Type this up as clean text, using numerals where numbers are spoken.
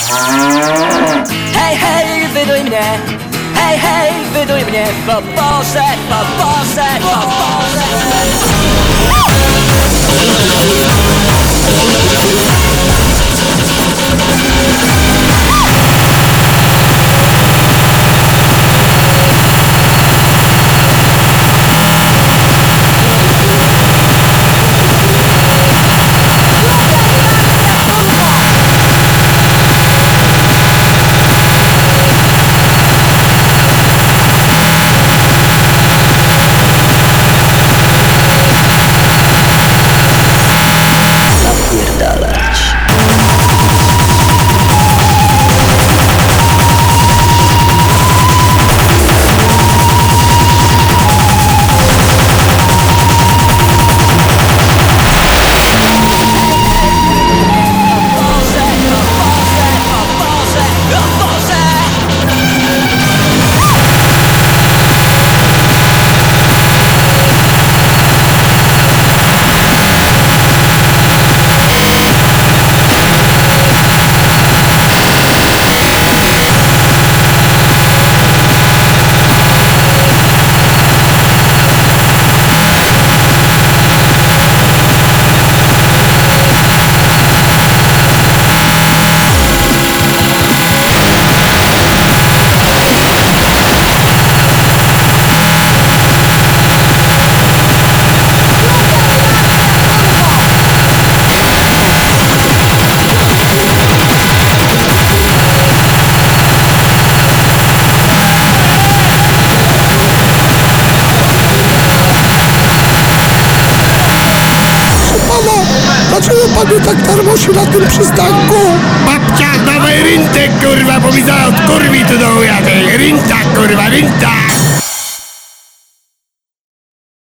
Hej, hej, wyduj mnie. Hej, hej, wyduj mnie. Poboże, poboże, poboże. Dlaczego pan tak tarmosi na tym przystanku? Babcia, dawaj rintę, kurwa, bo mi zaraz kurwi tu do ujadę. Rinta, kurwa, rinta.